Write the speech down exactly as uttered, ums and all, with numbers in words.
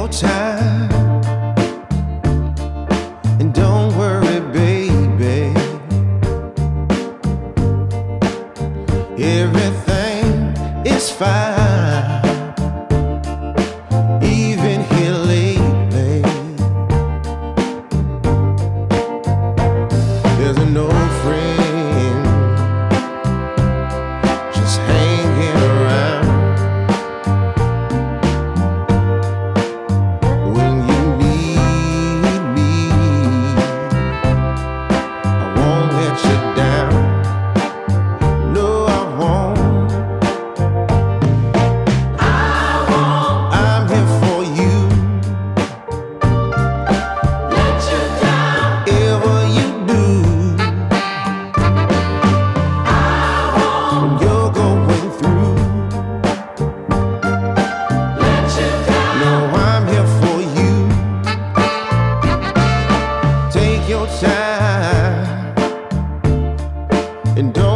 your time, and don't worry, baby. Everything is fine, even here lately. There's an old friend just hanging around. When you need me, I won't let you down. No, I won't. I won't I'm here for you. let you down. Whatever you do, I won't when you're going through. let you down. No, I'm here for you. Take your time and don't